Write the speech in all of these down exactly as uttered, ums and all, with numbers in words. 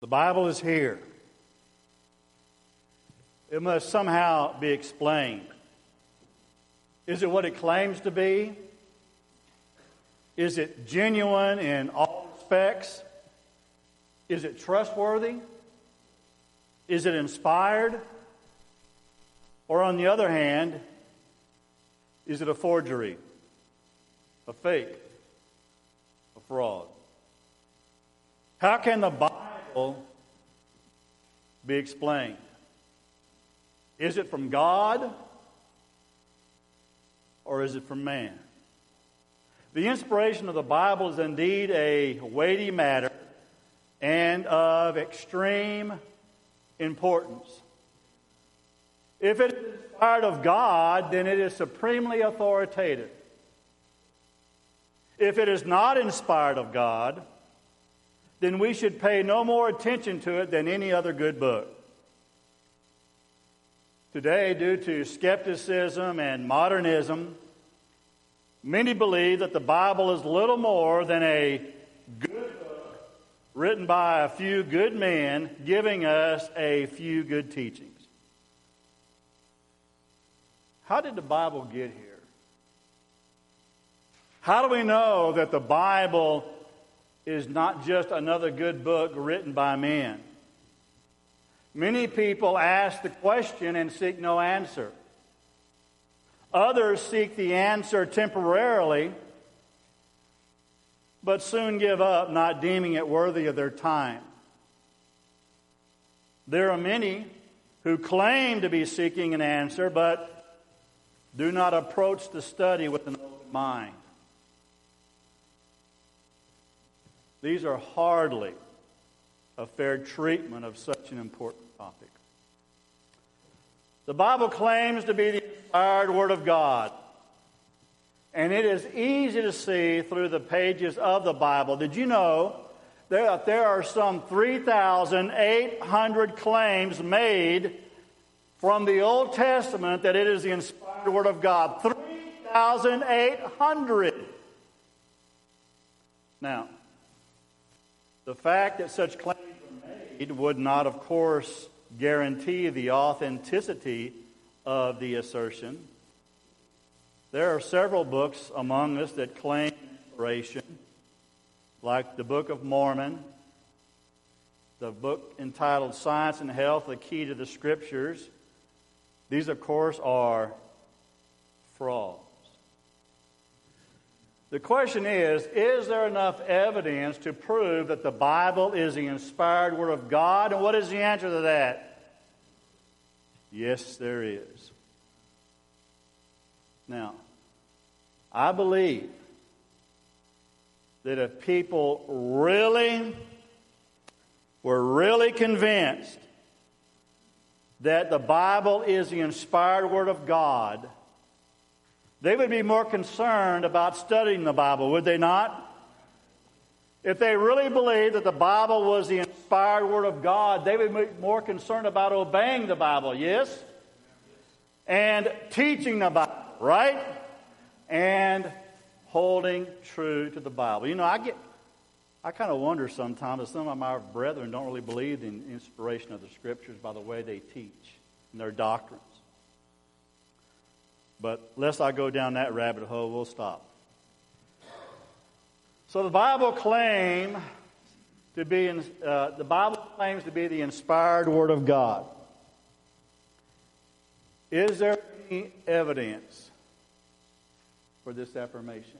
The Bible is here. It must somehow be explained. Is it what it claims to be? Is it genuine in all respects? Is it trustworthy? Is it inspired? Or on the other hand, is it a forgery, a fake, a fraud? How can the Bible be explained? Is it from God or is it from man? The inspiration of the Bible is indeed a weighty matter and of extreme importance. If it is inspired of God, then it is supremely authoritative. If it is not inspired of God, then we should pay no more attention to it than any other good book. Today, due to skepticism and modernism, many believe that the Bible is little more than a good book written by a few good men giving us a few good teachings. How did the Bible get here? How do we know that the Bible is not just another good book written by men? Many people ask the question and seek no answer. Others seek the answer temporarily, but soon give up, not deeming it worthy of their time. There are many who claim to be seeking an answer, but do not approach the study with an open mind. These are hardly a fair treatment of such an important topic. The Bible claims to be the inspired Word of God, and it is easy to see through the pages of the Bible. Did you know that there are some three thousand eight hundred claims made from the Old Testament that it is the inspired Word of God? three thousand eight hundred. Now, the fact that such claims are made would not, of course, guarantee the authenticity of the assertion. There are several books among us that claim inspiration, like the Book of Mormon, the book entitled Science and Health, the Key to the Scriptures. These, of course, are frauds. The question is, is there enough evidence to prove that the Bible is the inspired Word of God? And what is the answer to that? Yes, there is. Now, I believe that if people really were really convinced that the Bible is the inspired Word of God, they would be more concerned about studying the Bible, would they not? If they really believed that the Bible was the inspired Word of God, they would be more concerned about obeying the Bible, yes? And teaching the Bible, right? And holding true to the Bible. You know, I get, I kind of wonder sometimes that some of my brethren don't really believe in inspiration of the Scriptures by the way they teach and their doctrines. But lest I go down that rabbit hole, we'll stop. So the Bible claim to be in, uh, the Bible claims to be the inspired Word of God. Is there any evidence for this affirmation?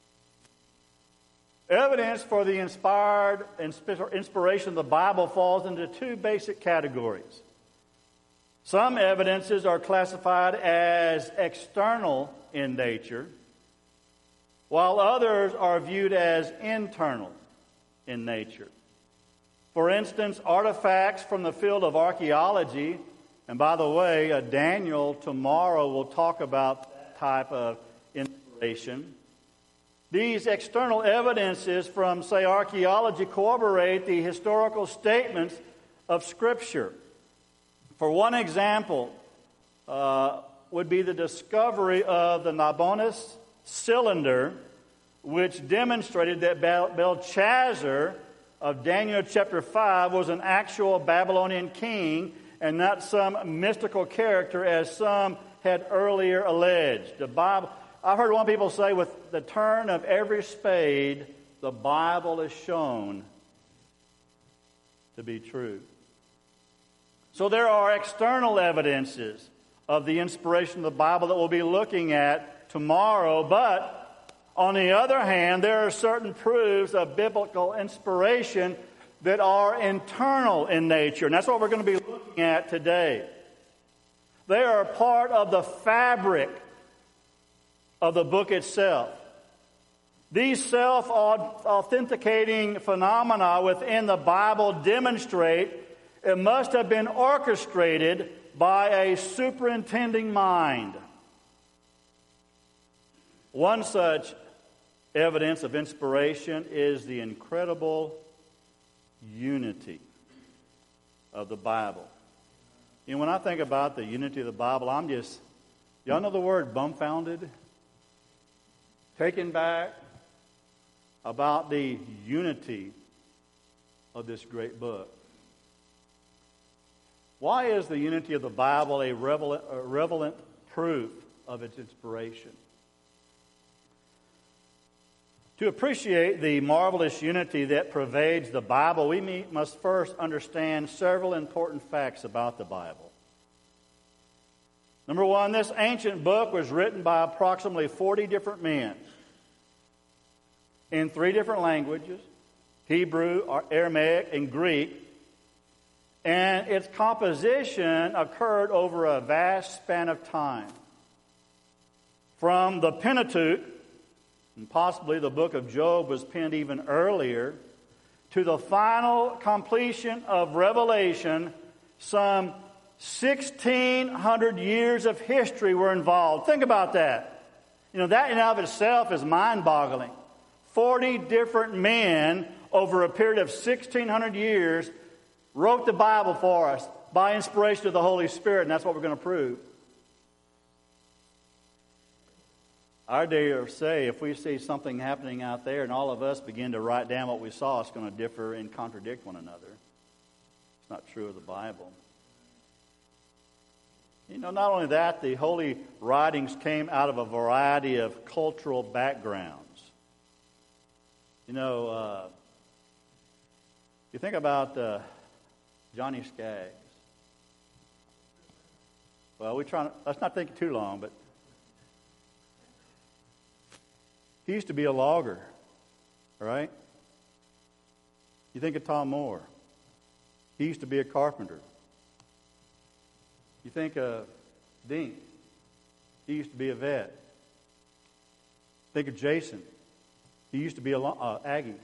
Evidence for the inspired inspiration of the Bible falls into two basic categories. Some evidences are classified as external in nature, while others are viewed as internal in nature. For instance, artifacts from the field of archaeology, and by the way, uh, Daniel tomorrow will talk about that type of inspiration. These external evidences from, say, archaeology corroborate the historical statements of Scripture. For one example, uh, would be the discovery of the Nabonidus cylinder, which demonstrated that Bel- Belshazzar of Daniel chapter five was an actual Babylonian king and not some mystical character as some had earlier alleged. The Bible, I've heard one people say, with the turn of every spade, the Bible is shown to be true. So there are external evidences of the inspiration of the Bible that we'll be looking at tomorrow, but on the other hand, there are certain proofs of biblical inspiration that are internal in nature, and that's what we're going to be looking at today. They are part of the fabric of the book itself. These self-authenticating phenomena within the Bible demonstrate it must have been orchestrated by a superintending mind. One such evidence of inspiration is the incredible unity of the Bible. You know, when I think about the unity of the Bible, I'm just, y'all know the word dumbfounded? Taken back about the unity of this great book. Why is the unity of the Bible a relevant, a relevant proof of its inspiration? To appreciate the marvelous unity that pervades the Bible, we must first understand several important facts about the Bible. Number one, this ancient book was written by approximately forty different men in three different languages, Hebrew, Aramaic, and Greek. And its composition occurred over a vast span of time. From the Pentateuch, and possibly the book of Job was penned even earlier, to the final completion of Revelation, some sixteen hundred years of history were involved. Think about that. You know, that in and of itself is mind-boggling. forty different men over a period of sixteen hundred years wrote the Bible for us by inspiration of the Holy Spirit, and that's what we're going to prove. I dare say if we see something happening out there and all of us begin to write down what we saw, it's going to differ and contradict one another. It's not true of the Bible. You know, not only that, the holy writings came out of a variety of cultural backgrounds. You know, uh, you think about uh, Johnny Skaggs. Well, we try. Let's not think too long, but he used to be a logger, right? You think of Tom Moore. He used to be a carpenter. You think of Dean. He used to be a vet. Think of Jason. He used to be a uh, Aggie.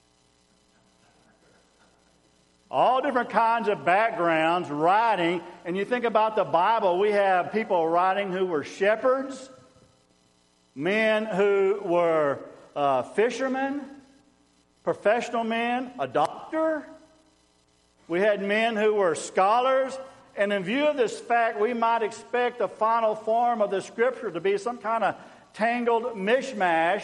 All different kinds of backgrounds, writing. And you think about the Bible, we have people writing who were shepherds, men who were uh, fishermen, professional men, a doctor. We had men who were scholars. And in view of this fact, we might expect the final form of the Scripture to be some kind of tangled mishmash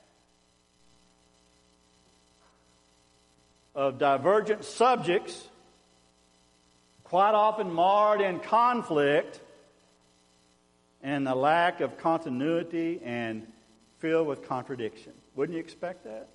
of divergent subjects, quite often marred in conflict and a lack of continuity and filled with contradiction. Wouldn't you expect that?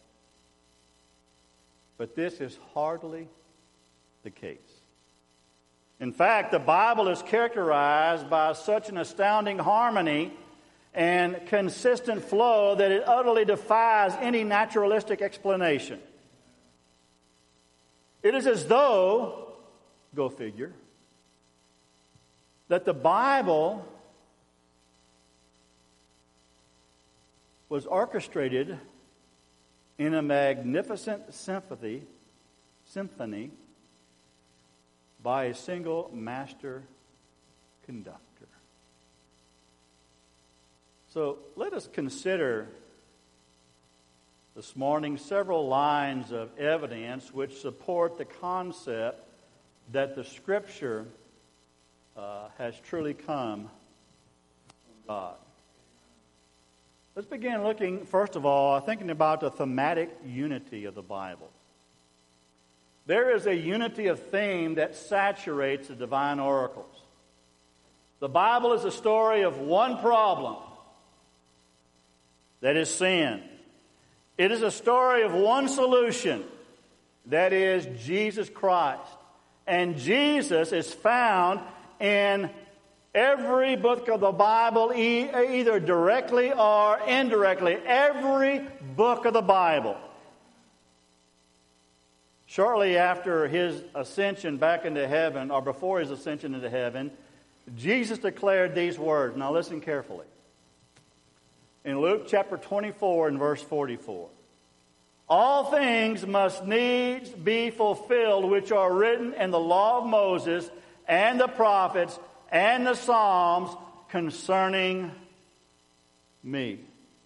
But this is hardly the case. In fact, the Bible is characterized by such an astounding harmony and consistent flow that it utterly defies any naturalistic explanation. It is as though, go figure, that the Bible was orchestrated in a magnificent symphony, symphony by a single master conductor. So let us consider this morning several lines of evidence which support the concept that the Scripture uh, has truly come from God. Let's begin looking, first of all, thinking about the thematic unity of the Bible. there is a unity of theme that saturates the divine oracles. The Bible is a story of one problem, that is sin. It is a story of one solution, that is Jesus Christ. And Jesus is found in every book of the Bible, e- either directly or indirectly. Every book of the Bible. Shortly after his ascension back into heaven, or before his ascension into heaven, Jesus declared these words. Now listen carefully. In Luke chapter twenty-four and verse forty-four. All things must needs be fulfilled which are written in the law of Moses and the prophets and the Psalms concerning me.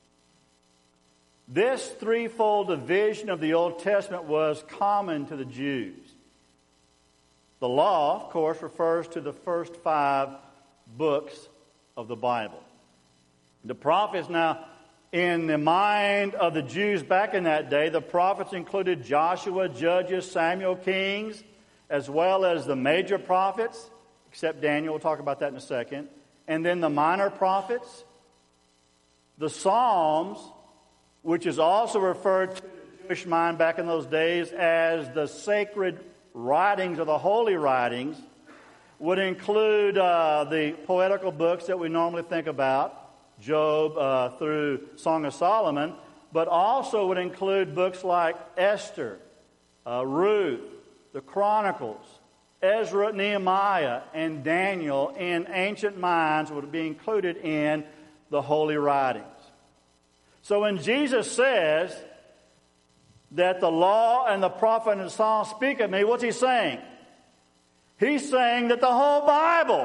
This threefold division of the Old Testament was common to the Jews. The law, of course, refers to the first five books of the Bible. The prophets, now, in the mind of the Jews back in that day, the prophets included Joshua, Judges, Samuel, Kings, as well as the major prophets, except Daniel. We'll talk about that in a second. And then the minor prophets, the Psalms, which is also referred to in the Jewish mind back in those days as the sacred writings or the holy writings, would include uh, the poetical books that we normally think about, Job uh, through Song of Solomon, but also would include books like Esther, uh, Ruth, the Chronicles, Ezra, Nehemiah, and Daniel in ancient minds would be included in the holy writings. So when Jesus says that the law and the prophet and the Psalm speak of me, what's he saying? He's saying that the whole Bible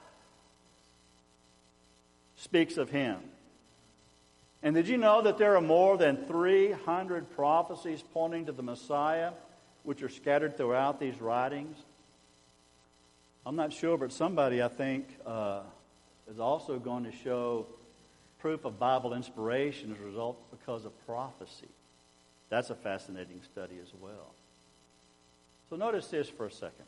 speaks of him. And did you know that there are more than three hundred prophecies pointing to the Messiah, which are scattered throughout these writings? I'm not sure, but somebody, I think, uh, is also going to show proof of Bible inspiration as a result because of prophecy. That's a fascinating study as well. So notice this for a second.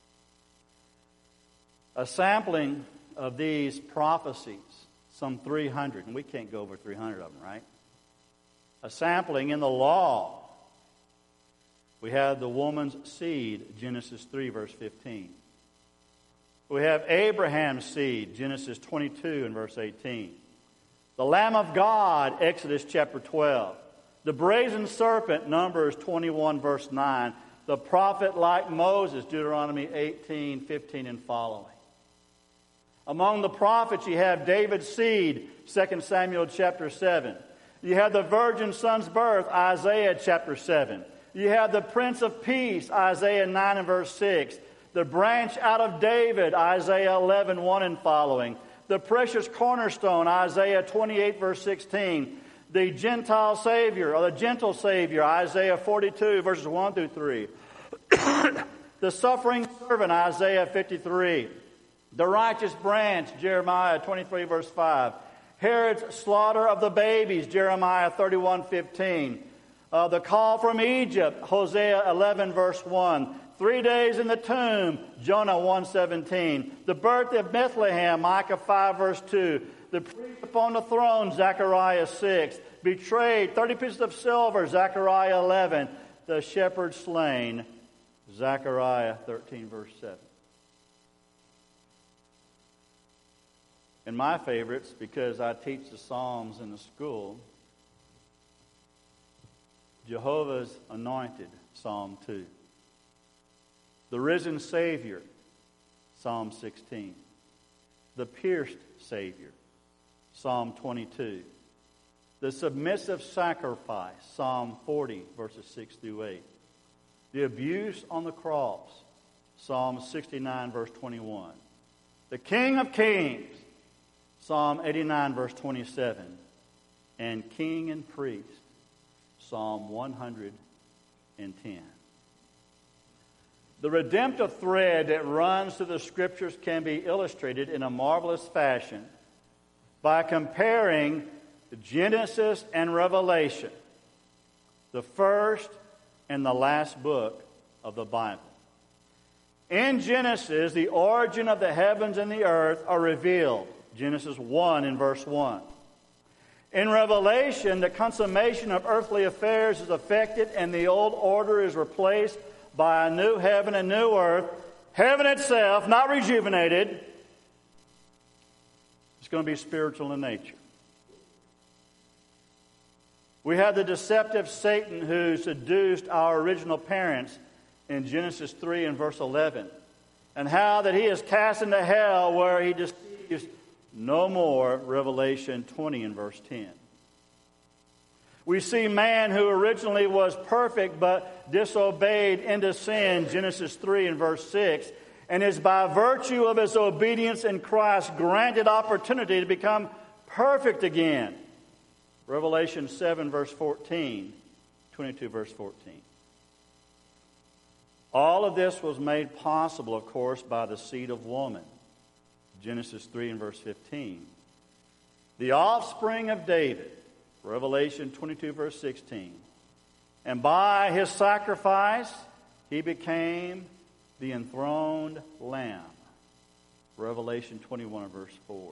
A sampling of these prophecies, some three hundred, and we can't go over three hundred of them, right? A sampling in the law. We have the woman's seed, Genesis three, verse fifteen. We have Abraham's seed, Genesis twenty-two and verse eighteen. The Lamb of God, Exodus chapter twelve. The brazen serpent, Numbers twenty-one, verse nine. The prophet like Moses, Deuteronomy eighteen, fifteen and following. Among the prophets, you have David's seed, Second Samuel chapter seven. You have the virgin son's birth, Isaiah chapter seven. You have the Prince of Peace, Isaiah nine and verse six. The branch out of David, Isaiah eleven, one and following. The precious cornerstone, Isaiah twenty-eight, verse sixteen. The Gentile Savior, or the gentle Savior, Isaiah forty-two, verses one through three. The suffering servant, Isaiah fifty-three. The righteous branch, Jeremiah twenty-three, verse five. Herod's slaughter of the babies, Jeremiah thirty-one, fifteen. Uh, the call from Egypt, Hosea eleven, verse one. Three days in the tomb, Jonah one, seventeen. The birth of Bethlehem, Micah five, verse two. The priest upon the throne, Zechariah six. Betrayed, thirty pieces of silver, Zechariah eleven. The shepherd slain, Zechariah thirteen, verse seven. And my favorites, because I teach the Psalms in the school, Jehovah's Anointed, Psalm two. The Risen Savior, Psalm sixteen. The Pierced Savior, Psalm twenty-two. The Submissive Sacrifice, Psalm forty, verses six through eight. The Abuse on the Cross, Psalm sixty-nine, verse twenty-one. The King of Kings, Psalm eighty-nine, verse twenty-seven. And King and Priest, Psalm one hundred ten. The redemptive thread that runs through the Scriptures can be illustrated in a marvelous fashion by comparing Genesis and Revelation, the first and the last book of the Bible. In Genesis, the origin of the heavens and the earth are revealed. Genesis one in verse one. In Revelation, the consummation of earthly affairs is effected and the old order is replaced by a new heaven and new earth. Heaven itself, not rejuvenated, it's going to be spiritual in nature. We have the deceptive Satan who seduced our original parents in Genesis three and verse eleven. And how that he is cast into hell where he deceives no more, Revelation twenty and verse ten. We see man who originally was perfect but disobeyed into sin, Genesis three and verse six, and is by virtue of his obedience in Christ granted opportunity to become perfect again. Revelation seven verse fourteen, twenty-two verse fourteen. All of this was made possible, of course, by the seed of woman. Genesis three and verse fifteen. The offspring of David, Revelation twenty-two verse sixteen. And by his sacrifice, he became the enthroned Lamb. Revelation twenty-one and verse four.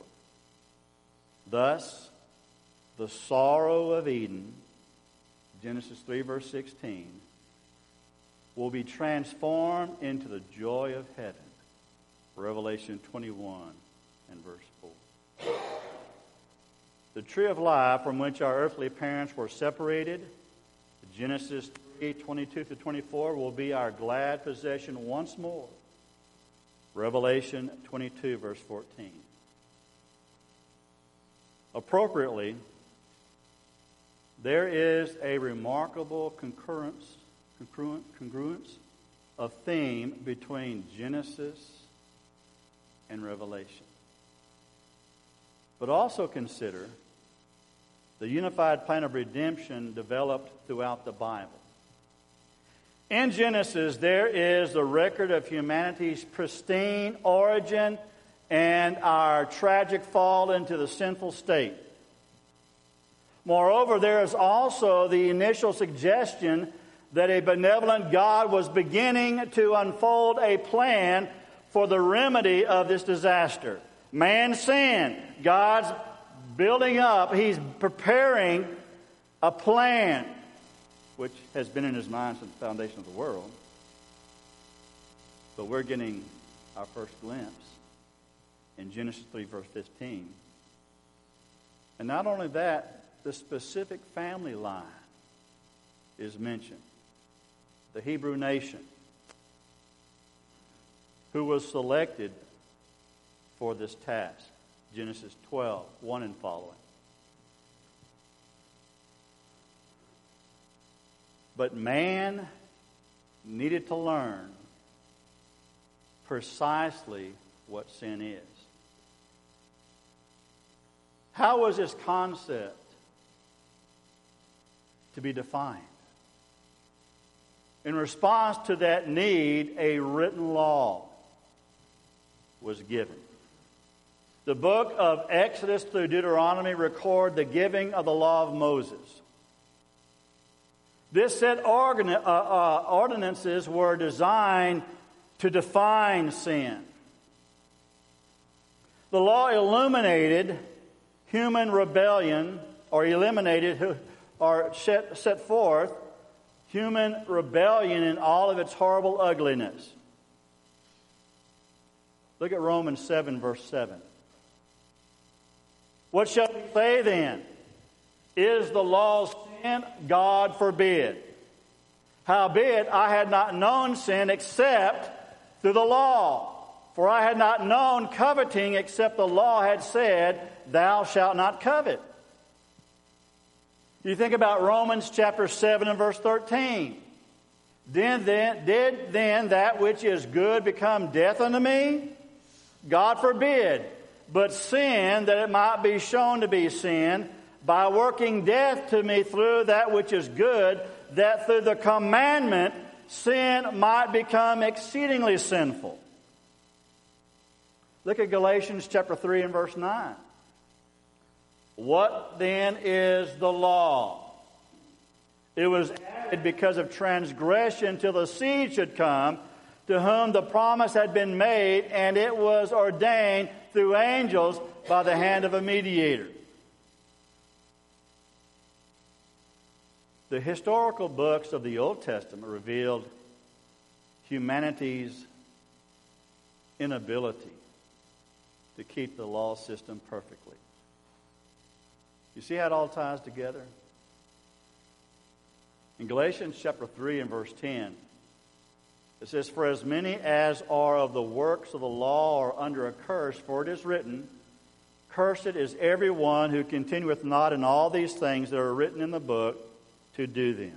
Thus, the sorrow of Eden, Genesis three verse sixteen, will be transformed into the joy of heaven. Revelation twenty-one and verse four. The tree of life from which our earthly parents were separated, Genesis three twenty-two to twenty-four, will be our glad possession once more. Revelation twenty-two verse fourteen. Appropriately, there is a remarkable concurrence, congruent, congruence of theme between Genesis and Revelation. But also consider the unified plan of redemption developed throughout the Bible. In Genesis, there is the record of humanity's pristine origin and our tragic fall into the sinful state. Moreover, there is also the initial suggestion that a benevolent God was beginning to unfold a plan for the remedy of this disaster. Man sinned. God's building up. He's preparing a plan, which has been in his mind since the foundation of the world. But we're getting our first glimpse in Genesis three, verse fifteen. And not only that, the specific family line is mentioned. The Hebrew nation, who was selected for this task. Genesis twelve, one and following. But man needed to learn precisely what sin is. How was this concept to be defined? In response to that need, a written law was given. The book of Exodus through Deuteronomy record the giving of the law of Moses. This set organ- uh, uh, ordinances were designed to define sin. The law illuminated human rebellion, or eliminated, or set, set forth human rebellion in all of its horrible ugliness. Look at Romans seven, verse seven. What shall we say then? Is the law sin? God forbid. Howbeit, I had not known sin except through the law. For I had not known coveting except the law had said, thou shalt not covet. You think about Romans chapter seven and verse thirteen. Then, then, did then that which is good become death unto me? God forbid. But sin, that it might be shown to be sin, by working death to me through that which is good, that through the commandment sin might become exceedingly sinful. Look at Galatians chapter three and verse nine. What then is the law? It was added because of transgression till the seed should come, to whom the promise had been made, and it was ordained through angels by the hand of a mediator. The historical books of the Old Testament revealed humanity's inability to keep the law system perfectly. You see how it all ties together? In Galatians chapter three and verse ten, it says, "For as many as are of the works of the law are under a curse, for it is written, Cursed is everyone who continueth not in all these things that are written in the book to do them."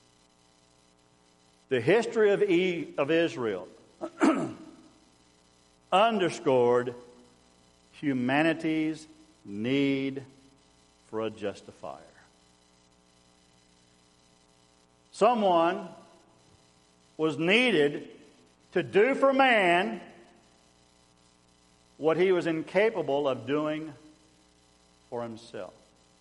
The history of, e- of Israel underscored humanity's need for a justifier. Someone was needed to do for man what he was incapable of doing for himself.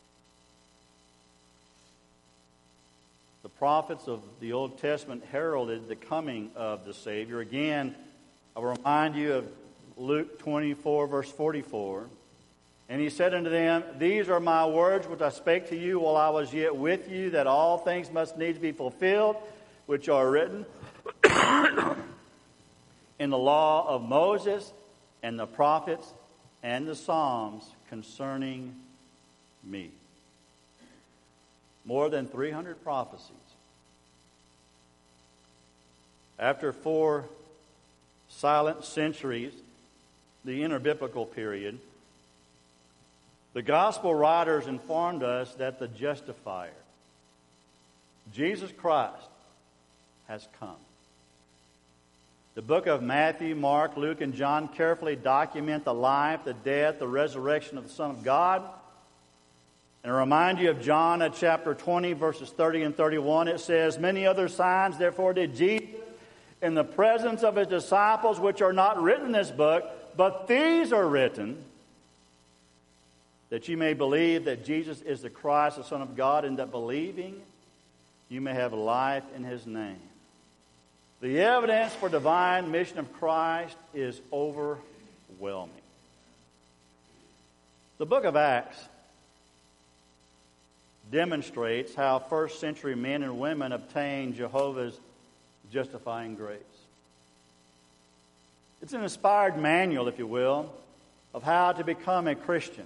The prophets of the Old Testament heralded the coming of the Savior. Again, I will remind you of Luke twenty-four, verse forty-four. "And he said unto them, These are my words which I spake to you while I was yet with you, that all things must needs be fulfilled, which are written in the law of Moses and the prophets and the Psalms concerning me." More than three hundred prophecies. After four silent centuries, the interbiblical period, the gospel writers informed us that the justifier, Jesus Christ, has come. The book of Matthew, Mark, Luke, and John carefully document the life, the death, the resurrection of the Son of God. And I remind you of John at chapter twenty, verses thirty and thirty-one. It says, "Many other signs, therefore, did Jesus in the presence of his disciples, which are not written in this book, but these are written, that you may believe that Jesus is the Christ, the Son of God, and that believing you may have life in his name." The evidence for divine mission of Christ is overwhelming. The book of Acts demonstrates how first century men and women obtained Jehovah's justifying grace. It's an inspired manual, if you will, of how to become a Christian.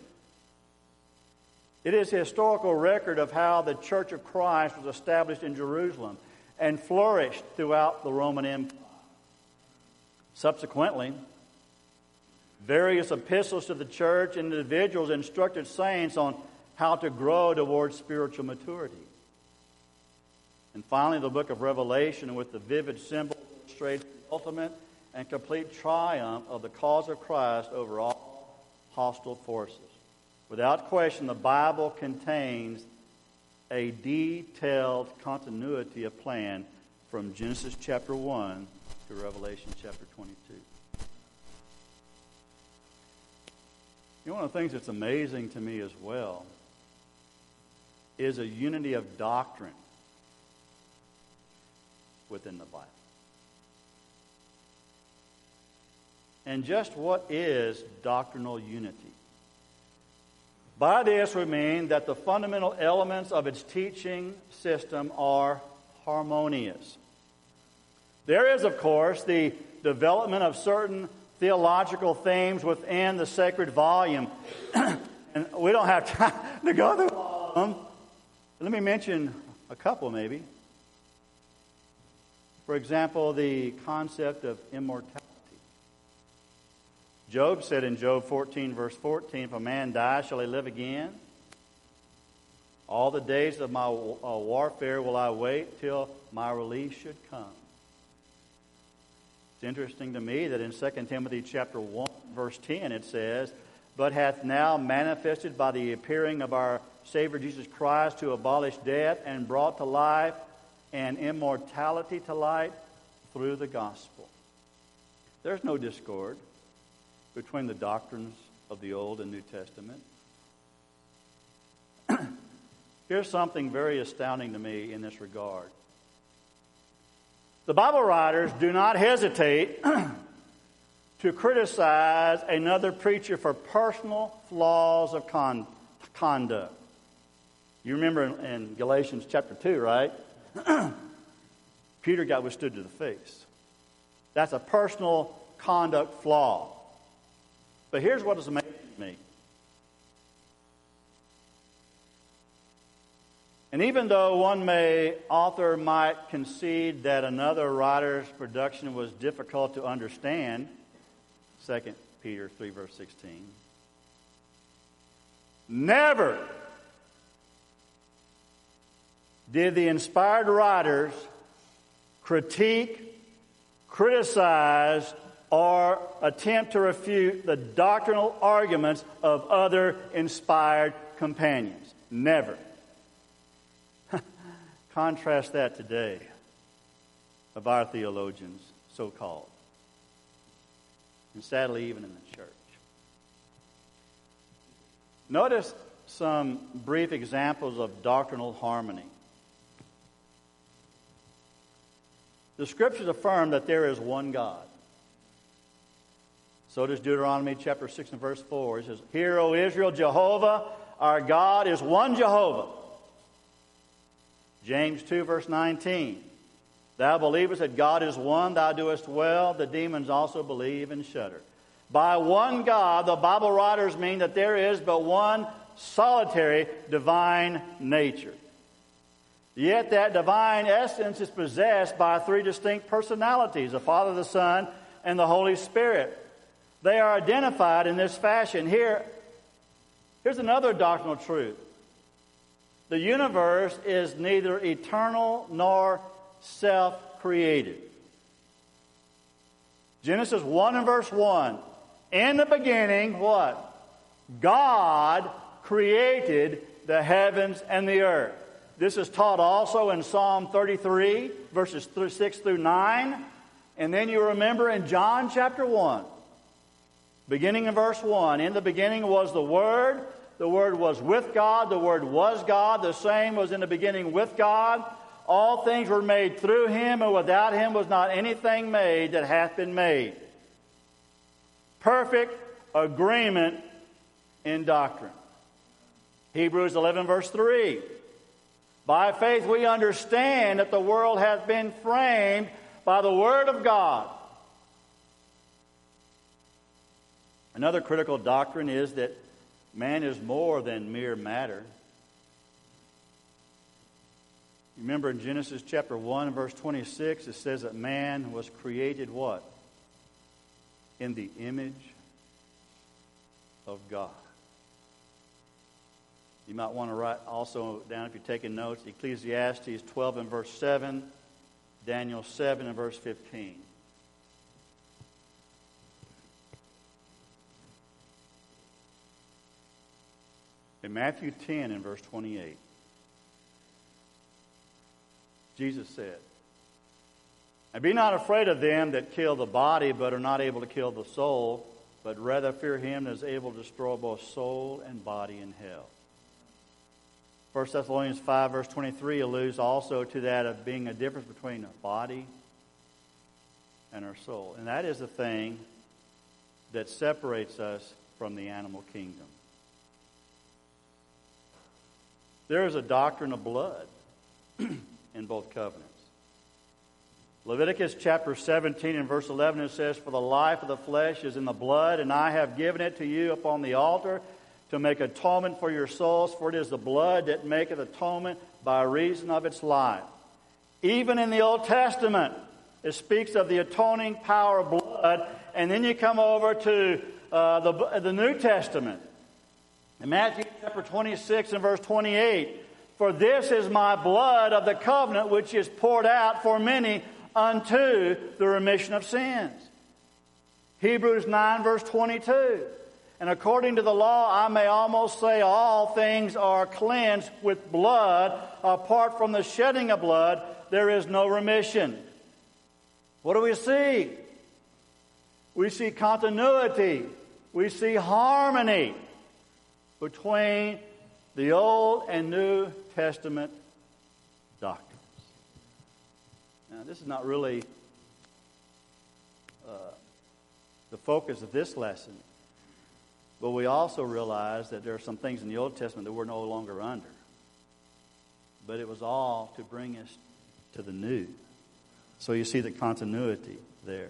It is a historical record of how the Church of Christ was established in Jerusalem and flourished throughout the Roman Empire. Subsequently, various epistles to the church and individuals instructed saints on how to grow towards spiritual maturity. And finally, the book of Revelation, with the vivid symbol, illustrates the ultimate and complete triumph of the cause of Christ over all hostile forces. Without question, the Bible contains a detailed continuity of plan from Genesis chapter one to Revelation chapter twenty-two. You know, one of the things that's amazing to me as well is a unity of doctrine within the Bible. And just what is doctrinal unity? By this we mean that the fundamental elements of its teaching system are harmonious. There is, of course, the development of certain theological themes within the sacred volume. And we don't have time to go through all of them. Let me mention a couple maybe. For example, the concept of immortality. Job said in Job fourteen, verse fourteen, "If a man dies, shall he live again? All the days of my uh, warfare will I wait till my release should come." It's interesting to me that in Second Timothy chapter one, verse ten, it says, "But hath now manifested by the appearing of our Savior Jesus Christ to abolish death and brought to life and immortality to light through the gospel." There's no discord between the doctrines of the Old and New Testament. Here's something very astounding to me in this regard. The Bible writers do not hesitate to criticize another preacher for personal flaws of con- conduct. You remember in, in Galatians chapter two, right? Peter got withstood to the face. That's a personal conduct flaw. But here's what is amazing to me. And even though one may, author might concede that another writer's production was difficult to understand, Second Peter three verse sixteen, never did the inspired writers critique, criticize, or attempt to refute the doctrinal arguments of other inspired companions. Never. Contrast that today of our theologians, so-called. And sadly, even in the church. Notice some brief examples of doctrinal harmony. The Scriptures affirm that there is one God. So does Deuteronomy chapter six and verse four. It says, "Hear, O Israel, Jehovah, our God is one Jehovah." James two verse nineteen. "Thou believest that God is one, thou doest well. The demons also believe and shudder." By one God, the Bible writers mean that there is but one solitary divine nature. Yet that divine essence is possessed by three distinct personalities, the Father, the Son, and the Holy Spirit. They are identified in this fashion. Here, here's another doctrinal truth. The universe is neither eternal nor self-created. Genesis one and verse one. In the beginning, what? God created the heavens and the earth. This is taught also in Psalm thirty-three, verses six through nine. And then you remember in John chapter one, beginning in verse one, "In the beginning was the Word. The Word was with God. The Word was God. The same was in the beginning with God. All things were made through Him, and without Him was not anything made that hath been made." Perfect agreement in doctrine. Hebrews eleven verse three. "By faith we understand that the world hath been framed by the Word of God." Another critical doctrine is that man is more than mere matter. Remember in Genesis chapter one verse twenty-six, it says that man was created what? In the image of God. You might want to write also down, if you're taking notes, Ecclesiastes twelve and verse seven, Daniel seven and verse fifteen. In Matthew ten and verse twenty-eight, Jesus said, "And be not afraid of them that kill the body, but are not able to kill the soul, but rather fear him that is able to destroy both soul and body in hell." First Thessalonians five verse twenty-three alludes also to that of being a difference between a body and our soul. And that is the thing that separates us from the animal kingdom. There is a doctrine of blood in both covenants. Leviticus chapter seventeen and verse eleven, it says, "For the life of the flesh is in the blood, and I have given it to you upon the altar to make atonement for your souls, for it is the blood that maketh atonement by reason of its life." Even in the Old Testament, it speaks of the atoning power of blood, and then you come over to uh, the, the New Testament. In Matthew chapter twenty-six and verse twenty-eight, "For this is my blood of the covenant, which is poured out for many unto the remission of sins." Hebrews nine verse twenty-two, "And according to the law, I may almost say all things are cleansed with blood. Apart from the shedding of blood, there is no remission." What do we see? We see continuity. We see harmony between the Old and New Testament doctrines. Now, this is not really uh, the focus of this lesson, but we also realize that there are some things in the Old Testament that we're no longer under. But it was all to bring us to the new. So you see the continuity there.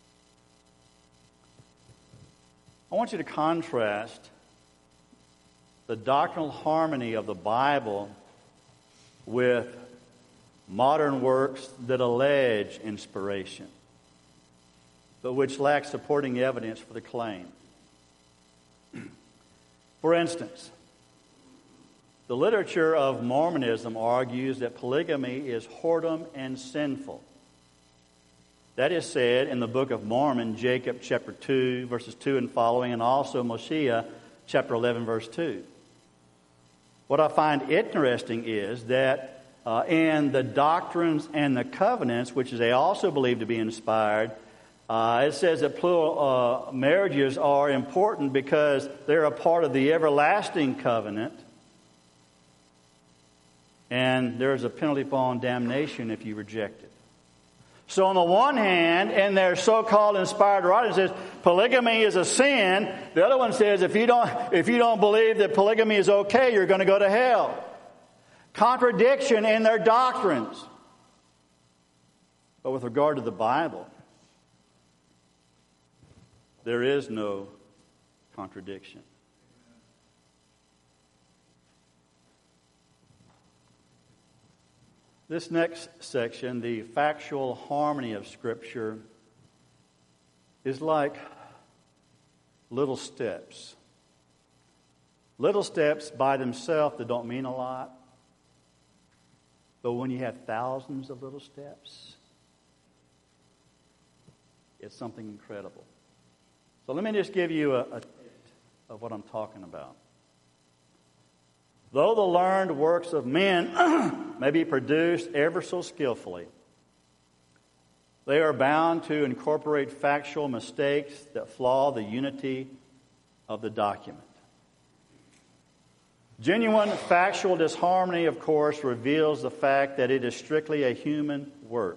I want you to contrast the doctrinal harmony of the Bible with modern works that allege inspiration, but which lack supporting evidence for the claim. For instance, the literature of Mormonism argues that polygamy is whoredom and sinful. That is said in the Book of Mormon, Jacob chapter two, verses two and following, and also Mosiah chapter eleven, verse two. What I find interesting is that uh, in the Doctrines and the Covenants, which they also believe to be inspired, uh, it says that plural uh, marriages are important because they're a part of the everlasting covenant. And there's a penalty upon damnation if you reject it. So on the one hand, in their so-called inspired writings, it says polygamy is a sin. The other one says if you don't, if you don't believe that polygamy is okay, you're going to go to hell. Contradiction in their doctrines. But with regard to the Bible, there is no contradiction. This next section, the factual harmony of Scripture, is like little steps. Little steps by themselves that don't mean a lot. But when you have thousands of little steps, it's something incredible. So let me just give you a, a taste of what I'm talking about. Though the learned works of men may be produced ever so skillfully, they are bound to incorporate factual mistakes that flaw the unity of the document. Genuine factual disharmony, of course, reveals the fact that it is strictly a human work.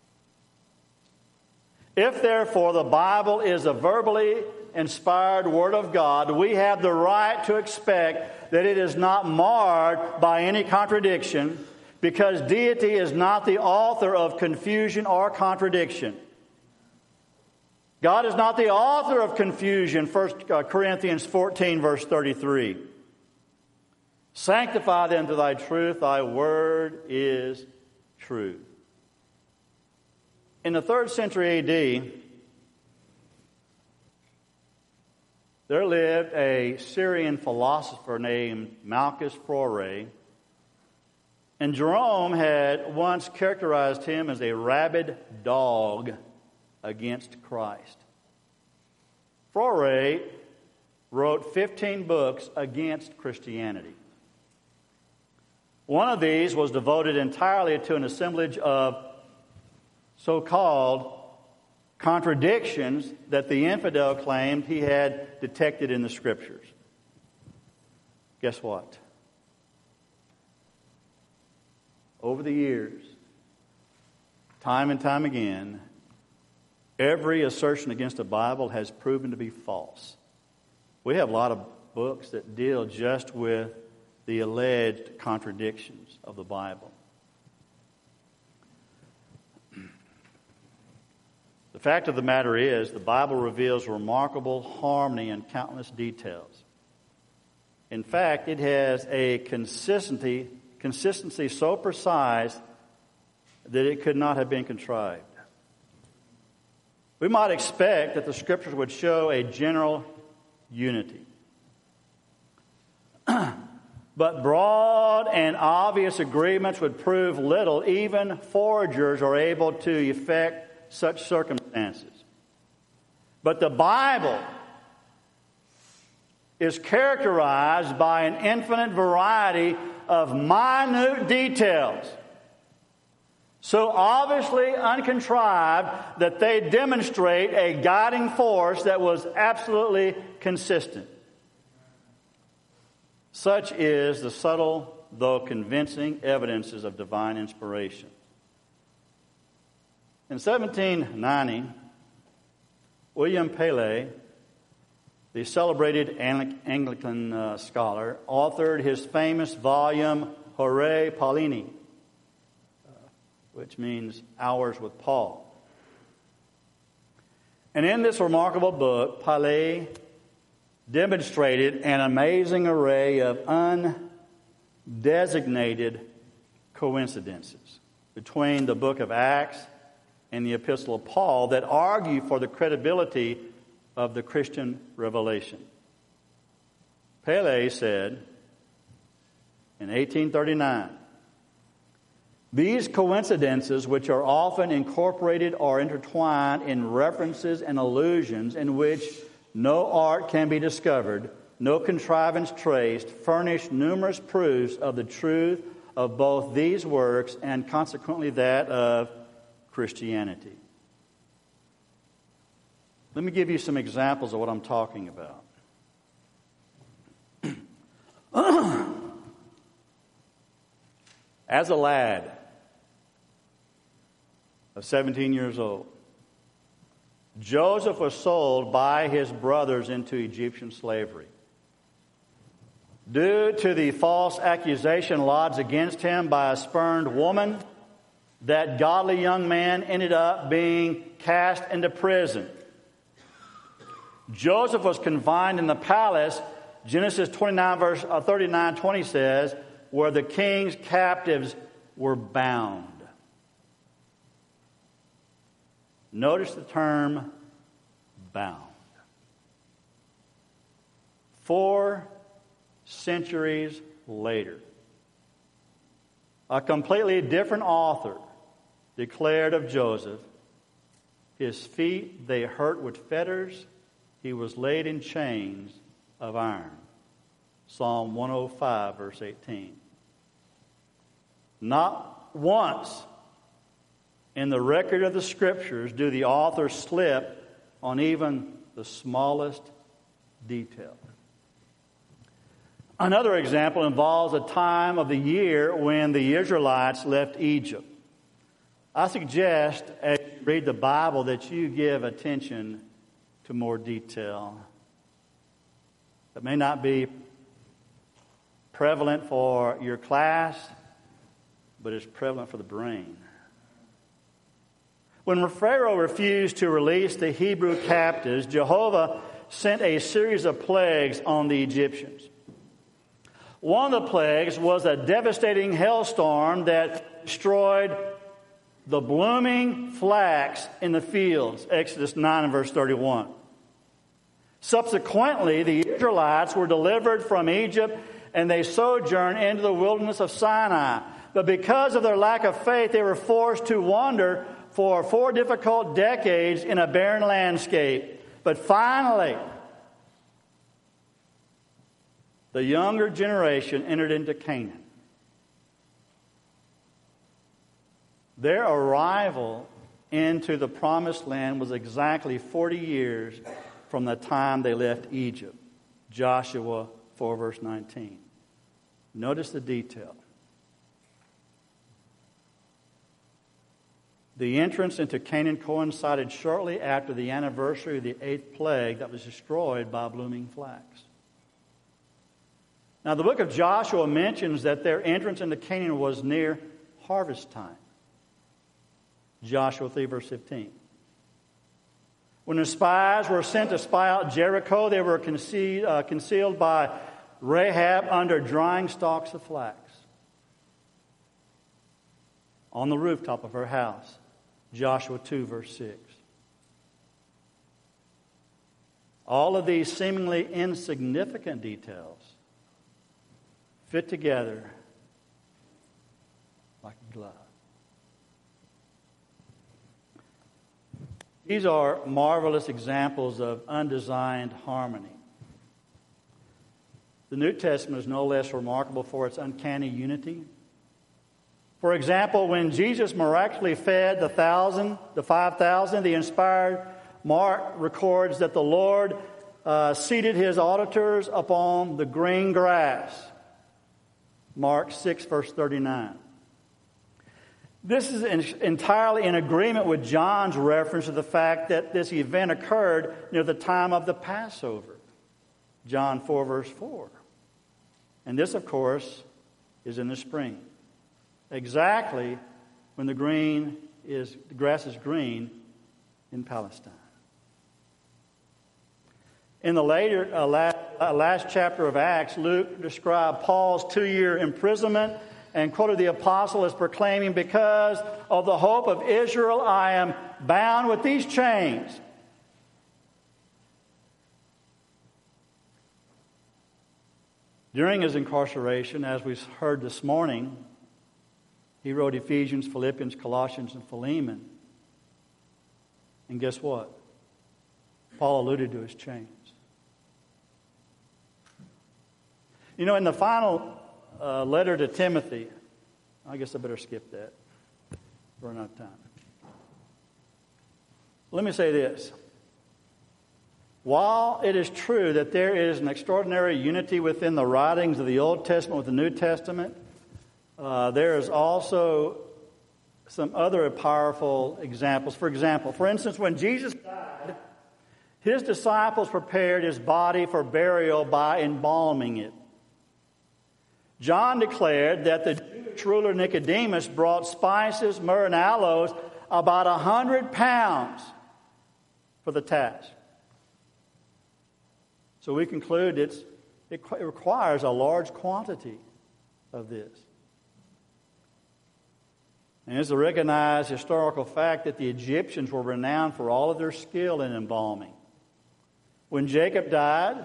If, therefore, the Bible is a verbally inspired Word of God, we have the right to expect that it is not marred by any contradiction, because deity is not the author of confusion or contradiction. God is not the author of confusion, First Corinthians fourteen, verse thirty-three. Sanctify them to thy truth, thy word is true. In the third century A D, there lived a Syrian philosopher named Malchus Flore, and Jerome had once characterized him as a rabid dog against Christ. Flore wrote fifteen books against Christianity. One of these was devoted entirely to an assemblage of so-called contradictions that the infidel claimed he had detected in the Scriptures. Guess what? Over the years, time and time again, every assertion against the Bible has proven to be false. We have a lot of books that deal just with the alleged contradictions of the Bible. The fact of the matter is, the Bible reveals remarkable harmony in countless details. In fact, it has a consistency, consistency so precise that it could not have been contrived. We might expect that the Scriptures would show a general unity. But broad and obvious agreements would prove little. Even foragers are able to effect such circumstances. But the Bible is characterized by an infinite variety of minute details, so obviously uncontrived that they demonstrate a guiding force that was absolutely consistent. Such is the subtle, though convincing, evidences of divine inspiration. In seventeen ninety, William Paley, the celebrated Anglican uh, scholar, authored his famous volume, Horae Paulini, uh, which means Hours with Paul. And in this remarkable book, Paley demonstrated an amazing array of undesignated coincidences between the book of Acts and the Epistle of Paul that argue for the credibility of the Christian revelation. Paley said in eighteen thirty-nine, "These coincidences, which are often incorporated or intertwined in references and allusions in which no art can be discovered, no contrivance traced, furnish numerous proofs of the truth of both these works and consequently that of Christianity." Let me give you some examples of what I'm talking about. As a lad of seventeen years old, Joseph was sold by his brothers into Egyptian slavery. Due to the false accusation lodged against him by a spurned woman, that godly young man ended up being cast into prison. Joseph was confined in the palace. Genesis twenty-nine, verse thirty-nine, twenty says, where the king's captives were bound. Notice the term bound. Four centuries later, a completely different author declared of Joseph, "His feet they hurt with fetters, he was laid in chains of iron." Psalm one oh five, verse eighteen. Not once in the record of the Scriptures do the author slip on even the smallest detail. Another example involves a time of the year when the Israelites left Egypt. I suggest, as you read the Bible, that you give attention to more detail. It may not be prevalent for your class, but it's prevalent for the brain. When Pharaoh refused to release the Hebrew captives, Jehovah sent a series of plagues on the Egyptians. One of the plagues was a devastating hailstorm that destroyed the blooming flax in the fields, Exodus nine and verse thirty-one. Subsequently, the Israelites were delivered from Egypt and they sojourned into the wilderness of Sinai. But because of their lack of faith, they were forced to wander for four difficult decades in a barren landscape. But finally, the younger generation entered into Canaan. Their arrival into the promised land was exactly forty years from the time they left Egypt. Joshua four, verse nineteen. Notice the detail. The entrance into Canaan coincided shortly after the anniversary of the eighth plague that was destroyed by blooming flax. Now, the book of Joshua mentions that their entrance into Canaan was near harvest time. Joshua three, verse fifteen. When the spies were sent to spy out Jericho, they were concealed, uh, concealed by Rahab under drying stalks of flax on the rooftop of her house. Joshua two, verse six. All of these seemingly insignificant details fit together like a glove. These are marvelous examples of undesigned harmony. The New Testament is no less remarkable for its uncanny unity. For example, when Jesus miraculously fed the thousand, the five thousand, the inspired Mark records that the Lord uh, seated his auditors upon the green grass. Mark six, verse thirty-nine. This is in, entirely in agreement with John's reference to the fact that this event occurred near the time of the Passover. John four, verse four. And this, of course, is in the spring. Exactly when the green is the grass is green in Palestine. In the later uh, last, uh, last chapter of Acts, Luke described Paul's two-year imprisonment and quoted the apostle as proclaiming, "Because of the hope of Israel, I am bound with these chains." During his incarceration, as we heard this morning, he wrote Ephesians, Philippians, Colossians, and Philemon. And guess what? Paul alluded to his chains. You know, in the final uh, letter to Timothy, I guess I better skip that. Run out of time. Let me say this. While it is true that there is an extraordinary unity within the writings of the Old Testament with the New Testament, uh, there is also some other powerful examples. For example, for instance, when Jesus died, his disciples prepared his body for burial by embalming it. John declared that the Jewish ruler Nicodemus brought spices, myrrh, and aloes, about a hundred pounds, for the task. So we conclude it's, it requires a large quantity of this. And it's a recognized historical fact that the Egyptians were renowned for all of their skill in embalming. When Jacob died,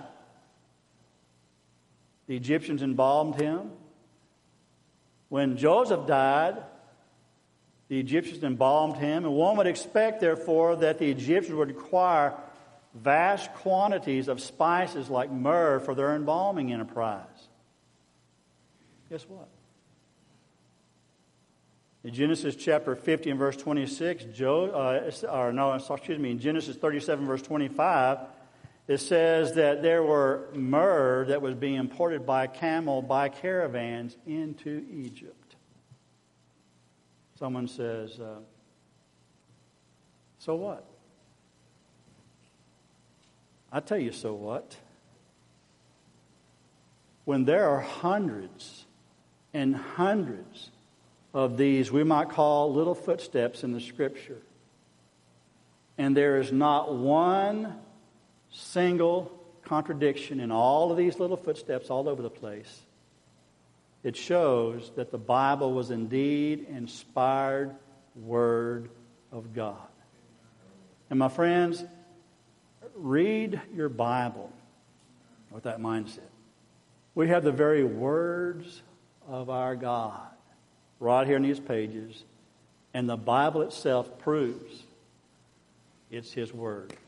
the Egyptians embalmed him. When Joseph died, the Egyptians embalmed him. And one would expect, therefore, that the Egyptians would require vast quantities of spices like myrrh for their embalming enterprise. Guess what? In Genesis chapter fifty and verse twenty-six, Joe, uh, or no, excuse me, in Genesis thirty-seven verse twenty-five, it says that there were myrrh that was being imported by camel by caravans into Egypt. Someone says, uh, so what? I tell you, so what? When there are hundreds and hundreds of these we might call little footsteps in the Scripture, and there is not one single contradiction in all of these little footsteps all over the place, it shows that the Bible was indeed inspired Word of God. And my friends, read your Bible with that mindset. We have the very words of our God right here in these pages, and the Bible itself proves it's His Word.